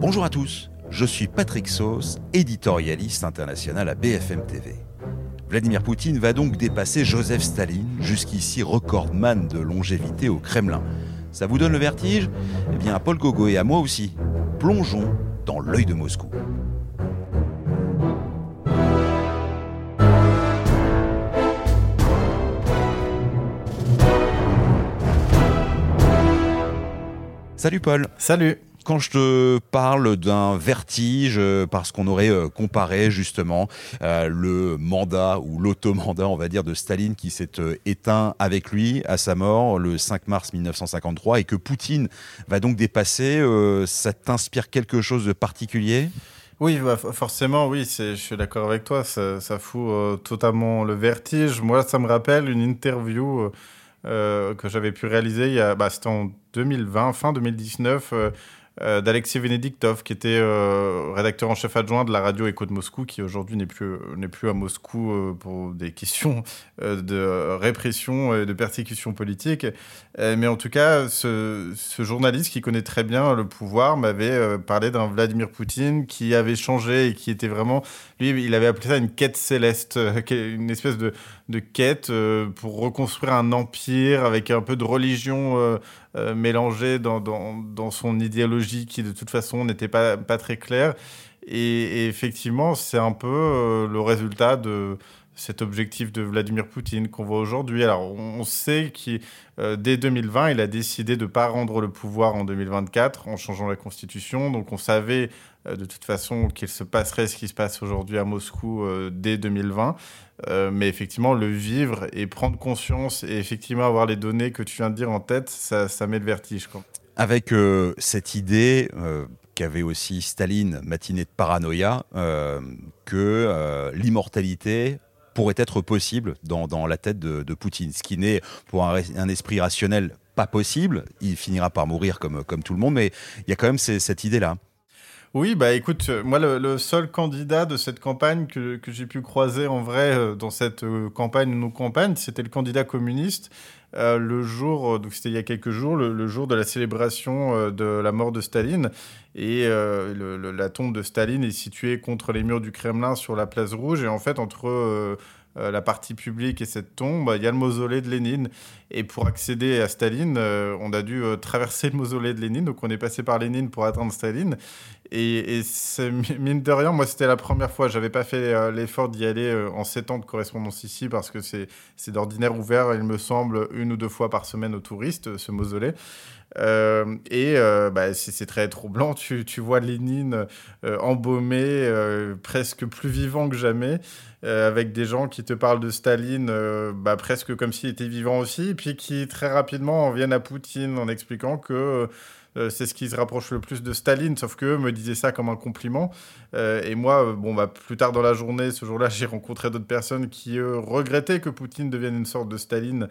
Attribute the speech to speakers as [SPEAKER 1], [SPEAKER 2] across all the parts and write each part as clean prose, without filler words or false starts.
[SPEAKER 1] Bonjour à tous, je suis Patrick Sauce, éditorialiste international à BFM TV. Vladimir Poutine va donc dépasser Joseph Staline, jusqu'ici recordman de longévité au Kremlin. Ça vous donne le vertige ? Eh bien, à Paul Gauguin et à moi aussi. Plongeons dans l'œil de Moscou. Salut Paul.
[SPEAKER 2] Salut.
[SPEAKER 1] Quand je te parle d'un vertige, parce qu'on aurait comparé justement le mandat ou l'automandat, on va dire, de Staline qui s'est éteint avec lui à sa mort le 5 mars 1953 et que Poutine va donc dépasser, ça t'inspire quelque chose de particulier ?
[SPEAKER 2] Oui, forcément, oui, je suis d'accord avec toi, ça fout totalement le vertige. Moi, ça me rappelle une interview que j'avais pu réaliser, c'était en 2020, fin 2019, d'Alexei Venediktov, qui était rédacteur en chef adjoint de la radio Écho de Moscou, qui aujourd'hui n'est plus à Moscou pour des questions de répression et de persécution politique. Mais en tout cas, ce journaliste qui connaît très bien le pouvoir m'avait parlé d'un Vladimir Poutine qui avait changé et qui était vraiment... Lui, il avait appelé ça une quête céleste, une espèce de quête pour reconstruire un empire avec un peu de religion mélangée dans son idéologie qui, de toute façon, n'était pas très claire. Et effectivement, c'est un peu le résultat de cet objectif de Vladimir Poutine qu'on voit aujourd'hui. Alors, on sait que dès 2020, il a décidé de ne pas rendre le pouvoir en 2024 en changeant la Constitution. Donc, on savait de toute façon qu'il se passerait ce qui se passe aujourd'hui à Moscou dès 2020. Mais effectivement, le vivre et prendre conscience et effectivement avoir les données que tu viens de dire en tête, ça met le vertige, quoi.
[SPEAKER 1] Avec cette idée qu'avait aussi Staline, matinée de paranoïa, que l'immortalité pourrait être possible dans la tête de Poutine. Ce qui n'est, pour un esprit rationnel, pas possible. Il finira par mourir comme tout le monde, mais il y a quand même cette idée-là.
[SPEAKER 2] Oui, écoute, moi, le seul candidat de cette campagne que j'ai pu croiser en vrai dans cette campagne ou non-campagne, c'était le candidat communiste. Le jour, donc c'était il y a quelques jours, le jour de la célébration de la mort de Staline. Et la tombe de Staline est située contre les murs du Kremlin sur la place Rouge. Et en fait, entre la partie publique et cette tombe, il y a le mausolée de Lénine. Et pour accéder à Staline, on a dû traverser le mausolée de Lénine. Donc on est passé par Lénine pour atteindre Staline. Et c'est, mine de rien, moi, c'était la première fois. Je n'avais pas fait l'effort d'y aller en 7 ans de correspondance ici parce que c'est d'ordinaire ouvert, il me semble, 1 ou 2 fois par semaine aux touristes, ce mausolée. C'est très troublant. Tu vois Lénine embaumé, presque plus vivant que jamais, avec des gens qui te parlent de Staline presque comme s'il était vivant aussi, et puis qui très rapidement en viennent à Poutine en expliquant que c'est ce qui se rapproche le plus de Staline, sauf qu'eux me disaient ça comme un compliment. Et moi, plus tard dans la journée, ce jour-là, j'ai rencontré d'autres personnes qui regrettaient que Poutine devienne une sorte de Staline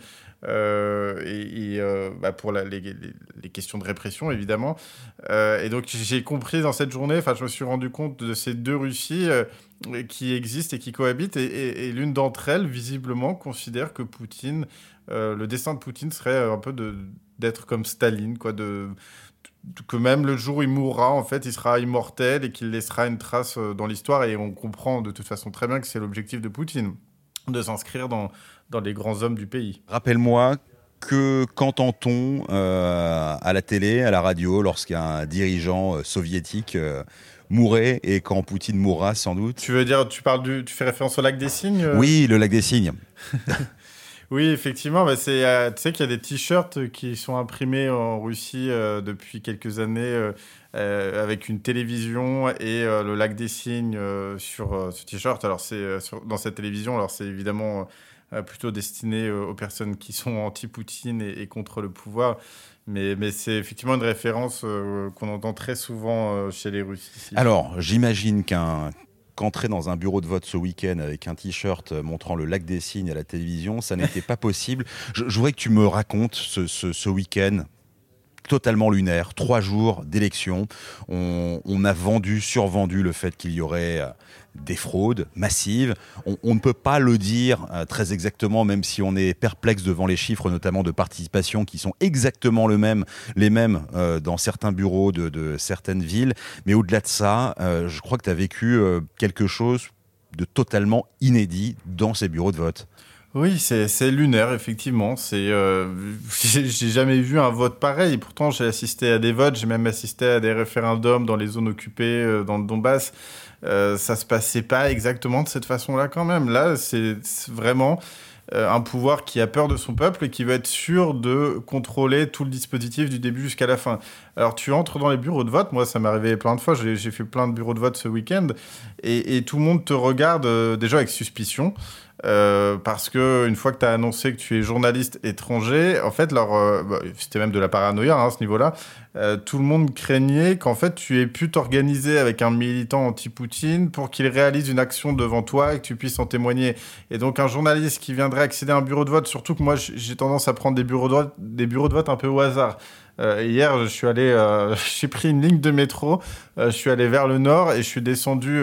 [SPEAKER 2] pour les questions de répression, évidemment. Et donc, j'ai compris dans cette journée, je me suis rendu compte de ces deux Russies qui existent et qui cohabitent. Et l'une d'entre elles, visiblement, considère que Poutine, le destin de Poutine serait un peu d'être comme Staline, quoi, que même le jour où il mourra, en fait, il sera immortel et qu'il laissera une trace dans l'histoire. Et on comprend de toute façon très bien que c'est l'objectif de Poutine, de s'inscrire dans les grands hommes du pays.
[SPEAKER 1] Rappelle-moi, qu'entend-on à la télé, à la radio, lorsqu'un dirigeant soviétique mourrait et quand Poutine mourra, sans doute ?
[SPEAKER 2] Tu veux dire, tu fais référence au lac des Cygnes ?
[SPEAKER 1] Oui, le lac des Cygnes.
[SPEAKER 2] Oui, effectivement, tu sais qu'il y a des t-shirts qui sont imprimés en Russie depuis quelques années avec une télévision et le lac des Cygnes sur ce t-shirt. Alors, dans cette télévision, alors c'est évidemment plutôt destiné aux personnes qui sont anti-Poutine et contre le pouvoir. Mais c'est effectivement une référence qu'on entend très souvent chez les Russes ici.
[SPEAKER 1] Alors, j'imagine qu'entrer dans un bureau de vote ce week-end avec un t-shirt montrant le lac des Cygnes à la télévision, ça n'était pas possible. Je voudrais que tu me racontes ce week-end totalement lunaire. 3 jours d'élection. On a survendu le fait qu'il y aurait des fraudes massives. On ne peut pas le dire très exactement, même si on est perplexe devant les chiffres, notamment de participation, qui sont exactement les mêmes dans certains bureaux de certaines villes. Mais au-delà de ça, je crois que tu as vécu quelque chose de totalement inédit dans ces bureaux de vote.
[SPEAKER 2] Oui, c'est lunaire, effectivement. J'ai jamais vu un vote pareil. Pourtant, j'ai assisté à des votes, j'ai même assisté à des référendums dans les zones occupées, dans le Donbass. Ça se passait pas exactement de cette façon-là quand même. Là, c'est vraiment un pouvoir qui a peur de son peuple et qui veut être sûr de contrôler tout le dispositif du début jusqu'à la fin. Alors, tu entres dans les bureaux de vote. Moi, ça m'est arrivé plein de fois. J'ai fait plein de bureaux de vote ce week-end. Et tout le monde te regarde déjà avec suspicion. Parce que une fois que tu as annoncé que tu es journaliste étranger, en fait, c'était même de la paranoïa à ce niveau-là, tout le monde craignait qu'en fait tu aies pu t'organiser avec un militant anti-Poutine pour qu'il réalise une action devant toi et que tu puisses en témoigner. Et donc un journaliste qui viendrait accéder à un bureau de vote, surtout que moi j'ai tendance à prendre des bureaux de vote un peu au hasard. Hier, j'ai pris une ligne de métro, je suis allé vers le nord et je suis descendu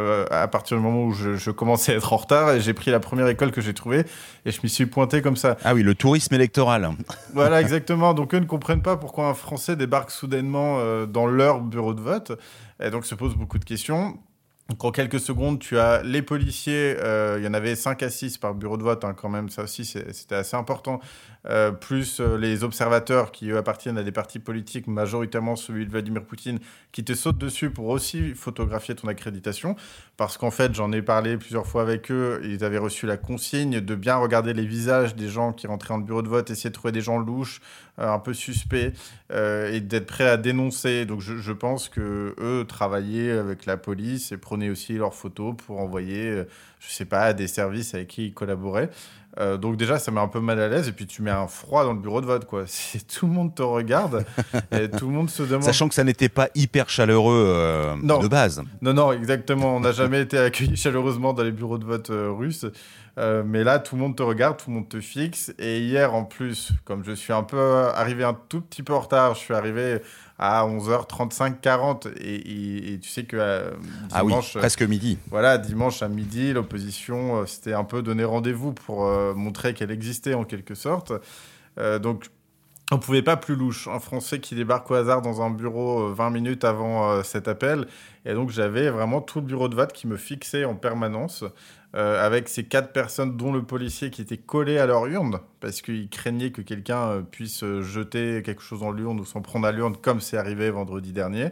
[SPEAKER 2] à partir du moment où je commençais à être en retard et j'ai pris la première école que j'ai trouvée et je m'y suis pointé comme ça.
[SPEAKER 1] Ah oui, le tourisme électoral.
[SPEAKER 2] Voilà, exactement. Donc eux ne comprennent pas pourquoi un Français débarque soudainement dans leur bureau de vote et donc se pose beaucoup de questions. Donc en quelques secondes, tu as les policiers, il y en avait 5 à 6 par bureau de vote quand même, ça aussi c'était assez important, plus les observateurs qui eux appartiennent à des partis politiques, majoritairement celui de Vladimir Poutine, qui te sautent dessus pour aussi photographier ton accréditation, parce qu'en fait j'en ai parlé plusieurs fois avec eux, ils avaient reçu la consigne de bien regarder les visages des gens qui rentraient dans le bureau de vote, essayer de trouver des gens louches, un peu suspects, et d'être prêts à dénoncer. Donc je pense que eux travaillaient avec la police et prenaient aussi leurs photos pour envoyer, je sais pas, à des services avec qui ils collaboraient. Donc déjà, ça met un peu mal à l'aise. Et puis, tu mets un froid dans le bureau de vote, quoi. Tout le monde te regarde et tout le monde se demande...
[SPEAKER 1] Sachant que ça n'était pas hyper chaleureux de base.
[SPEAKER 2] Non, exactement. On n'a jamais été accueillis chaleureusement dans les bureaux de vote russes. Mais là, tout le monde te regarde, tout le monde te fixe. Et hier, en plus, comme je suis arrivé un tout petit peu en retard, je suis arrivé à 11h35, 40. Et tu sais que dimanche...
[SPEAKER 1] Ah oui, presque midi.
[SPEAKER 2] Voilà, dimanche à midi, l'opposition s'était un peu donné rendez-vous pour montrer qu'elle existait en quelque sorte. Donc, on ne pouvait pas plus louche. Un Français qui débarque au hasard dans un bureau 20 minutes avant cet appel. Et donc, j'avais vraiment tout le bureau de vote qui me fixait en permanence avec ces 4 personnes, dont le policier qui était collé à leur urne parce qu'il craignait que quelqu'un puisse jeter quelque chose dans l'urne ou s'en prendre à l'urne comme c'est arrivé vendredi dernier.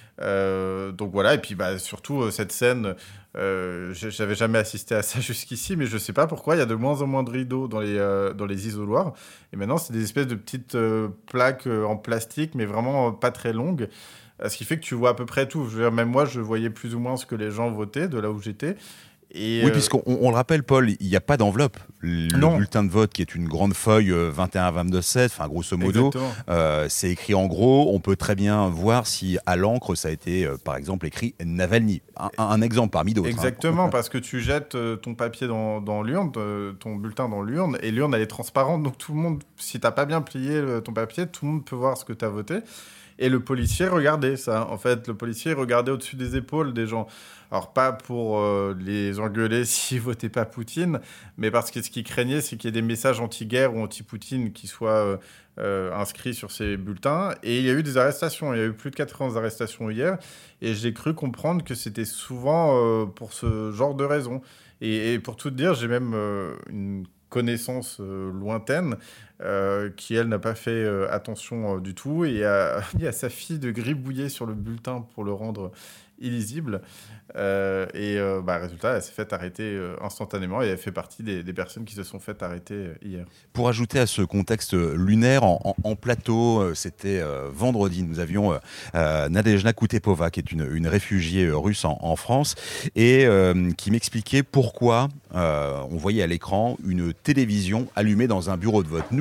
[SPEAKER 2] Donc voilà, et puis surtout cette scène, j'avais jamais assisté à ça jusqu'ici, mais je sais pas pourquoi il y a de moins en moins de rideaux dans les isoloirs, et maintenant c'est des espèces de petites plaques en plastique, mais vraiment pas très longues, ce qui fait que tu vois à peu près tout. Je veux dire, même moi je voyais plus ou moins ce que les gens votaient de là où j'étais.
[SPEAKER 1] Oui, puisqu'on le rappelle, Paul, il n'y a pas d'enveloppe. Le bulletin de vote, qui est une grande feuille 21-22-7, enfin grosso modo, c'est écrit en gros. On peut très bien voir si à l'encre ça a été, par exemple, écrit Navalny. Un exemple parmi d'autres.
[SPEAKER 2] Exactement, parce que tu jettes ton papier dans l'urne, ton bulletin dans l'urne, et l'urne elle est transparente, donc tout le monde, si t'as pas bien plié ton papier, tout le monde peut voir ce que tu as voté. Et le policier regardait ça. En fait, le policier regardait au-dessus des épaules des gens. Alors, pas pour les engueuler s'ils votaient pas Poutine, mais parce que ce qu'ils craignaient, c'est qu'il y ait des messages anti-guerre ou anti-Poutine qui soient inscrits sur ces bulletins. Et il y a eu des arrestations. Il y a eu plus de 80 arrestations hier. Et j'ai cru comprendre que c'était souvent pour ce genre de raisons. Et pour tout te dire, j'ai même une connaissance lointaine qui, elle, n'a pas fait attention du tout et a mis à sa fille de gribouiller sur le bulletin pour le rendre illisible. Résultat, elle s'est fait arrêter instantanément et elle fait partie des personnes qui se sont fait arrêter hier.
[SPEAKER 1] Pour ajouter à ce contexte lunaire, en plateau, c'était vendredi, nous avions Nadejda Koutepova, qui est une réfugiée russe en France, et qui m'expliquait pourquoi on voyait à l'écran une télévision allumée dans un bureau de vote. Nous,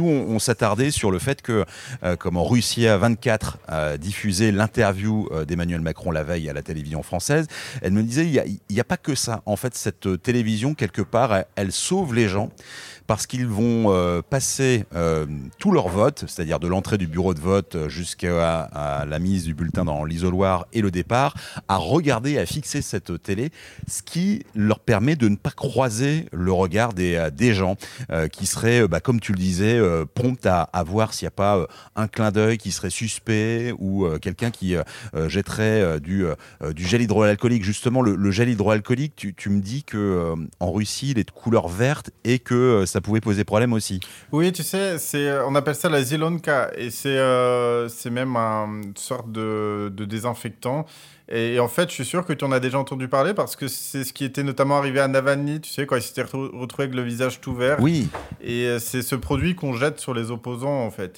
[SPEAKER 1] nous, on s'attardait sur le fait que, comme en Russie à 24 diffusait l'interview d'Emmanuel Macron la veille à la télévision française, elle me disait, il n'y a pas que ça. En fait, cette télévision, quelque part, elle sauve les gens parce qu'ils vont passer tout leur vote, c'est-à-dire de l'entrée du bureau de vote jusqu'à la mise du bulletin dans l'isoloir et le départ, à regarder, à fixer cette télé, ce qui leur permet de ne pas croiser le regard des gens qui seraient, comme tu le disais, promptes à voir s'il n'y a pas un clin d'œil qui serait suspect ou quelqu'un qui jetterait du gel hydroalcoolique. Justement, le gel hydroalcoolique, tu me dis que en Russie, il est de couleur verte et que ça pouvait poser problème aussi.
[SPEAKER 2] Oui, tu sais, on appelle ça la Zilonka, et c'est même une sorte de désinfectant. Et en fait, je suis sûr que tu en as déjà entendu parler parce que c'est ce qui était notamment arrivé à Navalny, tu sais, quand il s'était retrouvé avec le visage tout vert.
[SPEAKER 1] Oui.
[SPEAKER 2] Et c'est ce produit qu'on jette sur les opposants, en fait.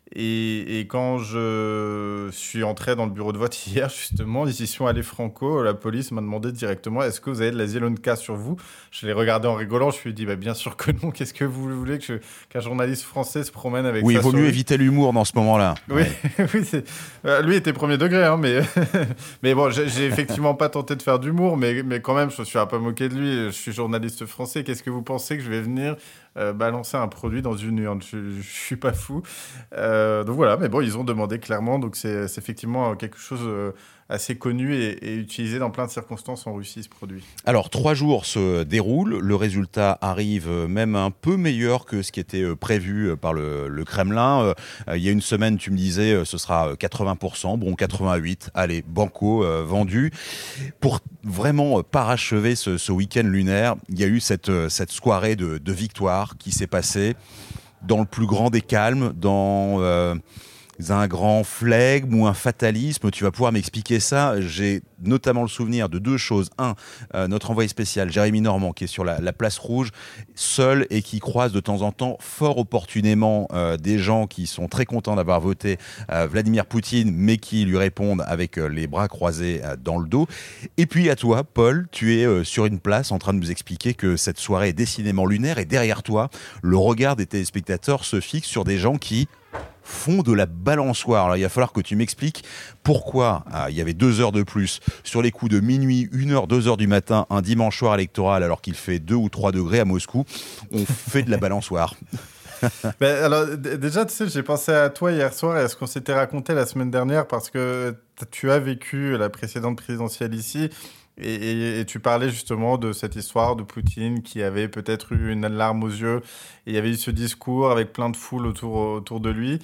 [SPEAKER 2] Et quand je suis entré dans le bureau de vote hier, justement, ils y sont allés franco. La police m'a demandé directement, est-ce que vous avez de la Zilonka sur vous? Je l'ai regardé en rigolant, je lui ai dit, bien sûr que non. Qu'est-ce que vous voulez qu'un journaliste français se promène avec ça?
[SPEAKER 1] Oui, il vaut mieux éviter l'humour dans ce moment-là.
[SPEAKER 2] Oui, oui, lui était premier degré, hein, mais bon, j'ai effectivement pas tenté de faire d'humour, mais quand même, je me suis un peu moqué de lui. Je suis journaliste français. Qu'est-ce que vous pensez que je vais venir balancer un produit dans une urne? Je suis pas fou. Donc voilà, mais bon, ils ont demandé clairement, donc c'est effectivement quelque chose assez connu et utilisé dans plein de circonstances en Russie, ce produit.
[SPEAKER 1] Alors, 3 jours se déroulent, le résultat arrive même un peu meilleur que ce qui était prévu par le Kremlin. Il y a une semaine, tu me disais, ce sera 80%, bon 88%, allez, banco, vendu. Pour vraiment parachever ce week-end lunaire, il y a eu cette soirée de victoire qui s'est passée dans le plus grand des calmes, dans un grand flegme ou un fatalisme. Tu vas pouvoir m'expliquer ça. J'ai notamment le souvenir de 2 choses. Notre envoyé spécial, Jérémy Normand, qui est sur la place rouge, seul et qui croise de temps en temps, fort opportunément, des gens qui sont très contents d'avoir voté Vladimir Poutine, mais qui lui répondent avec les bras croisés dans le dos. Et puis à toi, Paul, tu es sur une place en train de nous expliquer que cette soirée est décidément lunaire et derrière toi, le regard des téléspectateurs se fixe sur des gens qui font de la balançoire. Alors, il va falloir que tu m'expliques pourquoi il y avait 2 heures de plus sur les coups de minuit, 1h, 2h du matin, un dimanche soir électoral, alors qu'il fait 2 ou 3 degrés à Moscou. On fait de la balançoire.
[SPEAKER 2] Alors, déjà, tu sais, j'ai pensé à toi hier soir et à ce qu'on s'était raconté la semaine dernière parce que tu as vécu la précédente présidentielle ici. Et tu parlais justement de cette histoire de Poutine qui avait peut-être eu une larme aux yeux. Et il y avait eu ce discours avec plein de foule autour de lui.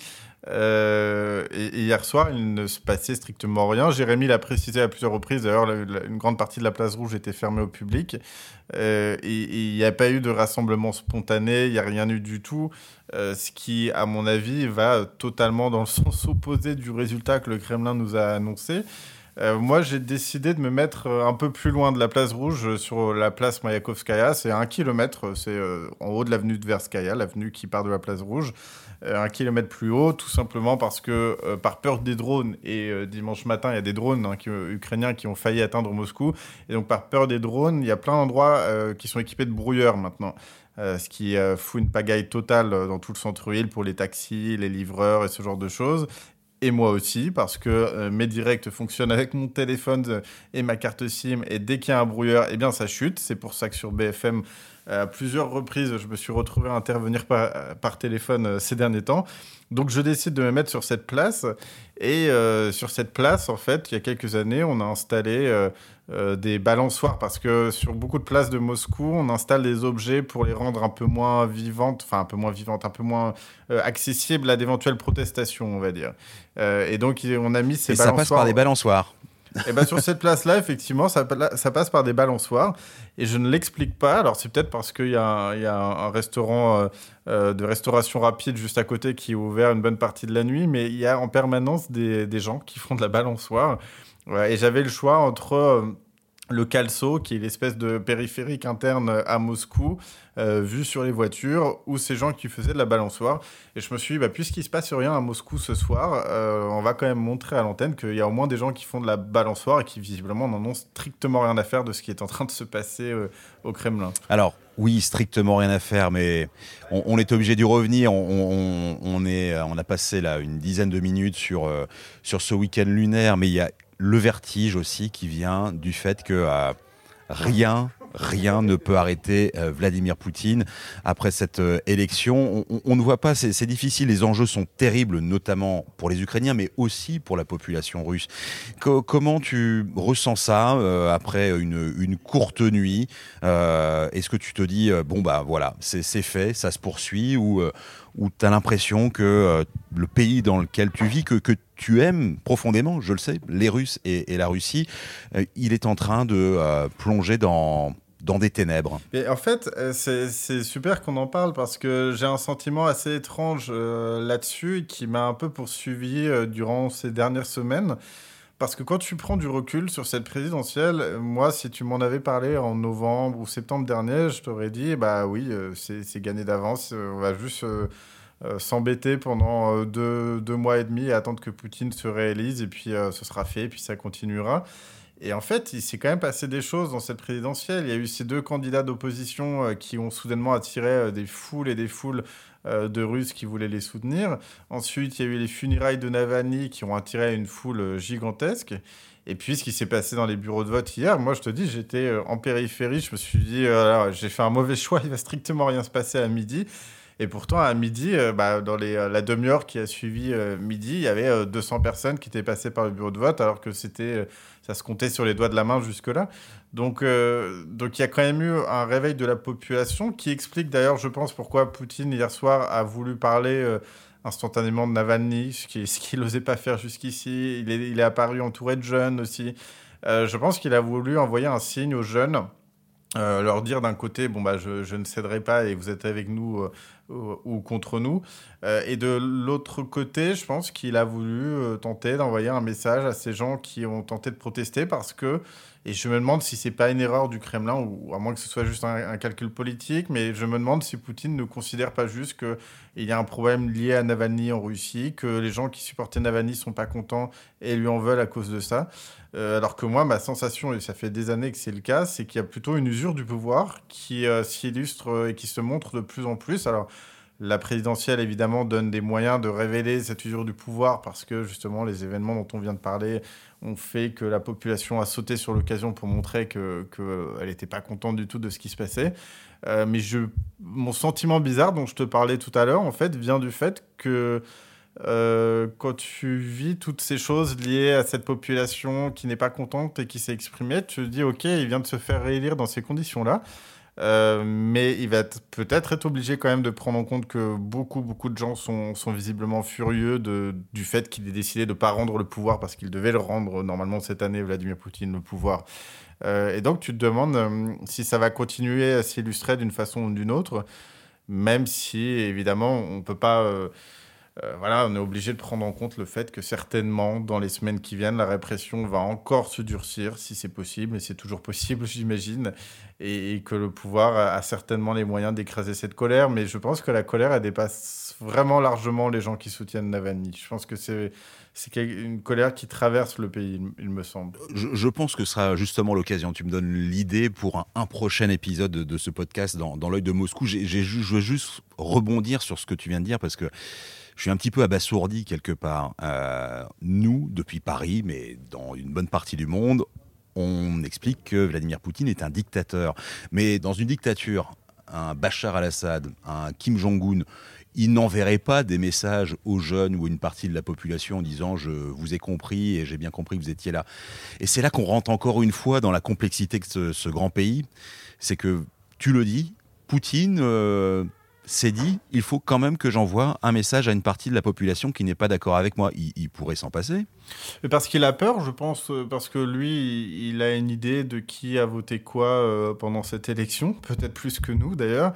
[SPEAKER 2] Et hier soir, il ne se passait strictement rien. Jérémy l'a précisé à plusieurs reprises. D'ailleurs, une grande partie de la place rouge était fermée au public. Et il n'y a pas eu de rassemblement spontané. Il n'y a rien eu du tout. Ce qui, à mon avis, va totalement dans le sens opposé du résultat que le Kremlin nous a annoncé. Moi, j'ai décidé de me mettre un peu plus loin de la place rouge, sur la place Mayakovskaya. C'est 1 kilomètre, c'est en haut de l'avenue Tverskaya, l'avenue qui part de la place rouge. 1 kilomètre plus haut, tout simplement parce que, par peur des drones, et dimanche matin, il y a des drones ukrainiens qui ont failli atteindre Moscou. Et donc, par peur des drones, il y a plein d'endroits qui sont équipés de brouilleurs maintenant. Ce qui fout une pagaille totale dans tout le centre-ville pour les taxis, les livreurs et ce genre de choses. Et moi aussi, parce que mes directs fonctionnent avec mon téléphone et ma carte SIM, et dès qu'il y a un brouilleur, eh bien ça chute. C'est pour ça que sur BFM, à plusieurs reprises, je me suis retrouvé à intervenir par téléphone ces derniers temps. Donc je décide de me mettre sur cette place. Et sur cette place, en fait, il y a quelques années, on a installé des balançoires, parce que sur beaucoup de places de Moscou, on installe des objets pour les rendre un peu moins vivantes, un peu moins accessibles à d'éventuelles protestations, on va dire. Et donc on a mis ces balançoires.
[SPEAKER 1] Et ça passe par des balançoires.
[SPEAKER 2] Et sur cette place-là, effectivement, ça passe par des balançoires. Et je ne l'explique pas. Alors, c'est peut-être parce qu'il y a un restaurant de restauration rapide juste à côté qui est ouvert une bonne partie de la nuit. Mais il y a en permanence des gens qui font de la balançoire. Et j'avais le choix entre le Calso, qui est l'espèce de périphérique interne à Moscou, vu sur les voitures, ou ces gens qui faisaient de la balançoire. Et je me suis dit, puisqu'il ne se passe rien à Moscou ce soir, on va quand même montrer à l'antenne qu'il y a au moins des gens qui font de la balançoire et qui visiblement n'en ont strictement rien à faire de ce qui est en train de se passer au Kremlin.
[SPEAKER 1] Alors, Oui, strictement rien à faire, mais on est obligé d'y revenir. On a passé là une dizaine de minutes sur ce week-end lunaire, mais il y a le vertige aussi qui vient du fait que rien ne peut arrêter Vladimir Poutine après cette élection. On ne voit pas, c'est difficile, les enjeux sont terribles, notamment pour les Ukrainiens, mais aussi pour la population russe. Comment tu ressens ça après une courte nuit Est-ce que tu te dis, bon bah voilà, c'est fait, ça se poursuit, ou tu as l'impression que le pays dans lequel tu vis, que tu aimes profondément, je le sais, les Russes et la Russie, il est en train de plonger dans des ténèbres.
[SPEAKER 2] Et en fait, c'est super qu'on en parle parce que j'ai un sentiment assez étrange là-dessus qui m'a un peu poursuivi durant ces dernières semaines. Parce que quand tu prends du recul sur cette présidentielle, moi, si tu m'en avais parlé en novembre ou septembre dernier, je t'aurais dit, bah oui, c'est gagné d'avance, on va juste s'embêter pendant 2 mois et demi et attendre que Poutine se réélise et puis ce sera fait et puis ça continuera. Et en fait, il s'est quand même passé des choses dans cette présidentielle. Il y a eu ces 2 candidats d'opposition qui ont soudainement attiré des foules et des foules de Russes qui voulaient les soutenir. Ensuite, il y a eu les funérailles de Navalny qui ont attiré une foule gigantesque. Et puis, ce qui s'est passé dans les bureaux de vote hier, moi, je te dis, j'étais en périphérie. Je me suis dit, alors, j'ai fait un mauvais choix, il va strictement rien se passer à midi. Et pourtant, à midi, dans la demi-heure qui a suivi midi, il y avait 200 personnes qui étaient passées par le bureau de vote, alors que ça se comptait sur les doigts de la main jusque-là. Donc, il y a quand même eu un réveil de la population qui explique d'ailleurs, je pense, pourquoi Poutine, hier soir, a voulu parler instantanément de Navalny, ce qu'il n'osait pas faire jusqu'ici. Il est apparu entouré de jeunes aussi. Je pense qu'il a voulu envoyer un signe aux jeunes. Leur dire d'un côté, bon bah je ne céderai pas et vous êtes avec nous ou contre nous. Et de l'autre côté, je pense qu'il a voulu tenter d'envoyer un message à ces gens qui ont tenté de protester parce que, et je me demande si c'est pas une erreur du Kremlin ou à moins que ce soit juste un calcul politique, mais je me demande si Poutine ne considère pas juste qu'il y a un problème lié à Navalny en Russie, que les gens qui supportaient Navalny sont pas contents et lui en veulent à cause de ça. Alors que moi, ma sensation, et ça fait des années que c'est le cas, c'est qu'il y a plutôt une usure du pouvoir qui s'illustre et qui se montre de plus en plus. Alors, la présidentielle, évidemment, donne des moyens de révéler cette usure du pouvoir parce que, justement, les événements dont on vient de parler ont fait que la population a sauté sur l'occasion pour montrer qu'elle n'était pas contente du tout de ce qui se passait. Mais mon sentiment bizarre dont je te parlais tout à l'heure, en fait, vient du fait que quand tu vis toutes ces choses liées à cette population qui n'est pas contente et qui s'est exprimée, tu te dis, OK, il vient de se faire réélire dans ces conditions-là. Mais il va peut-être être obligé quand même de prendre en compte que beaucoup de gens sont visiblement furieux du fait qu'il ait décidé de ne pas rendre le pouvoir parce qu'il devait le rendre normalement cette année, Vladimir Poutine, le pouvoir. Et donc tu te demandes si ça va continuer à s'illustrer d'une façon ou d'une autre, même si évidemment on ne peut pas... on est obligé de prendre en compte le fait que certainement, dans les semaines qui viennent, la répression va encore se durcir, si c'est possible, et c'est toujours possible, j'imagine, et que le pouvoir a certainement les moyens d'écraser cette colère, mais je pense que la colère, elle dépasse vraiment largement les gens qui soutiennent Navalny. Je pense que c'est une colère qui traverse le pays, il me semble.
[SPEAKER 1] Je pense que ce sera justement l'occasion. Tu me donnes l'idée pour un prochain épisode de ce podcast dans l'œil de Moscou. Je veux juste rebondir sur ce que tu viens de dire parce que je suis un petit peu abasourdi quelque part. Nous, depuis Paris, mais dans une bonne partie du monde, on explique que Vladimir Poutine est un dictateur. Mais dans une dictature, un Bachar al-Assad, un Kim Jong-un, il n'enverrait pas des messages aux jeunes ou à une partie de la population en disant « je vous ai compris et j'ai bien compris que vous étiez là ». Et c'est là qu'on rentre encore une fois dans la complexité de ce grand pays. C'est que, tu le dis, Poutine... s'est dit, il faut quand même que j'envoie un message à une partie de la population qui n'est pas d'accord avec moi. Il pourrait s'en passer.
[SPEAKER 2] Mais parce qu'il a peur, je pense, parce que lui, il a une idée de qui a voté quoi pendant cette élection, peut-être plus que nous d'ailleurs.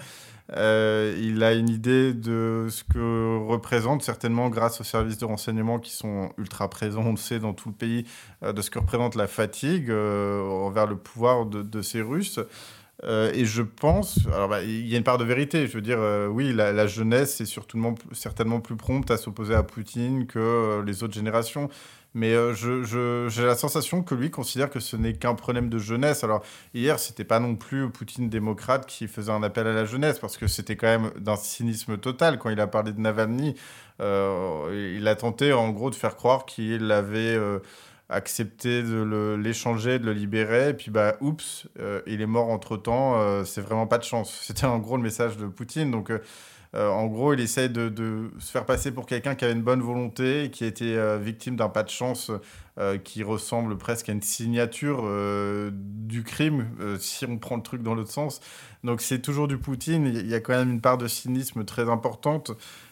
[SPEAKER 2] Il a une idée de ce que représente, certainement grâce aux services de renseignement qui sont ultra présents, on le sait, dans tout le pays, de ce que représente la fatigue envers le pouvoir de ces Russes. Et je pense, alors il y a une part de vérité. Je veux dire, oui, la jeunesse est certainement plus prompte à s'opposer à Poutine que les autres générations. Mais j'ai la sensation que lui considère que ce n'est qu'un problème de jeunesse. Alors hier, c'était pas non plus Poutine démocrate qui faisait un appel à la jeunesse, parce que c'était quand même d'un cynisme total quand il a parlé de Navalny. Il a tenté en gros de faire croire qu'il avait accepté de l'échanger, de le libérer, et puis oups, il est mort entre-temps, c'est vraiment pas de chance. C'était en gros le message de Poutine. Donc en gros, il essaie de se faire passer pour quelqu'un qui avait une bonne volonté, qui a été victime d'un pas de chance qui ressemble presque à une signature du crime, si on prend le truc dans l'autre sens. Donc c'est toujours du Poutine, il y a quand même une part de cynisme très importante.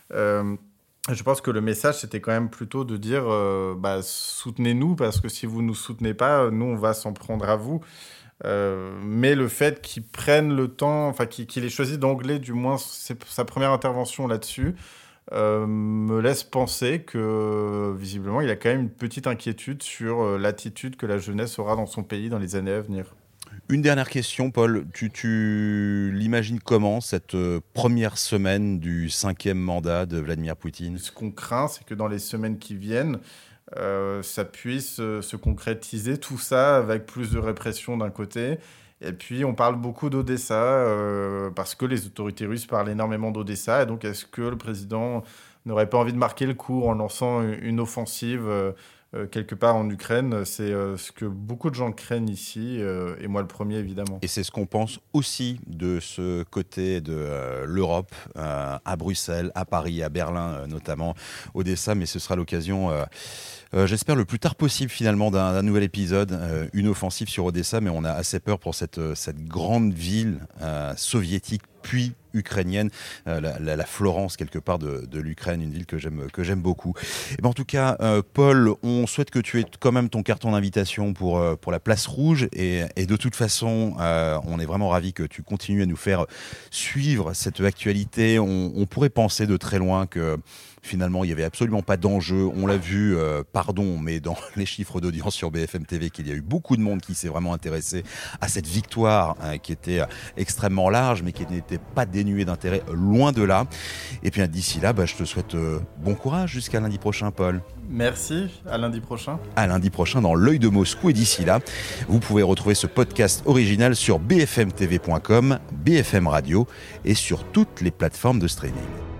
[SPEAKER 2] Je pense que le message, c'était quand même plutôt de dire soutenez-nous, parce que si vous ne nous soutenez pas, nous, on va s'en prendre à vous. Mais le fait qu'il prenne le temps, enfin qu'il ait choisi d'angler du moins sa première intervention là-dessus, me laisse penser que visiblement, il a quand même une petite inquiétude sur l'attitude que la jeunesse aura dans son pays dans les années à venir.
[SPEAKER 1] Une dernière question, Paul. Tu l'imagines comment, cette première semaine du 5e mandat de Vladimir Poutine ?
[SPEAKER 2] Ce qu'on craint, c'est que dans les semaines qui viennent, ça puisse se concrétiser, tout ça avec plus de répression d'un côté. Et puis, on parle beaucoup d'Odessa, parce que les autorités russes parlent énormément d'Odessa. Et donc, est-ce que le président n'aurait pas envie de marquer le coup en lançant une offensive quelque part en Ukraine? C'est ce que beaucoup de gens craignent ici, et moi le premier, évidemment.
[SPEAKER 1] Et c'est ce qu'on pense aussi de ce côté de l'Europe, à Bruxelles, à Paris, à Berlin notamment, Odessa, mais ce sera l'occasion, j'espère le plus tard possible finalement, d'un nouvel épisode, une offensive sur Odessa, mais on a assez peur pour cette grande ville soviétique, puis ukrainienne, la Florence quelque part de l'Ukraine, une ville que j'aime beaucoup. Et ben en tout cas, Paul, on souhaite que tu aies quand même ton carton d'invitation pour la Place Rouge, et de toute façon, on est vraiment ravis que tu continues à nous faire suivre cette actualité. On pourrait penser de très loin que finalement, il n'y avait absolument pas d'enjeu. On l'a vu, mais dans les chiffres d'audience sur BFM TV, qu'il y a eu beaucoup de monde qui s'est vraiment intéressé à cette victoire qui était extrêmement large, mais qui n'était pas dénuée d'intérêt, loin de là. Et puis d'ici là, je te souhaite bon courage jusqu'à lundi prochain, Paul.
[SPEAKER 2] Merci, à lundi prochain.
[SPEAKER 1] À lundi prochain dans l'œil de Moscou. Et d'ici là, vous pouvez retrouver ce podcast original sur bfmtv.com, BFM Radio et sur toutes les plateformes de streaming.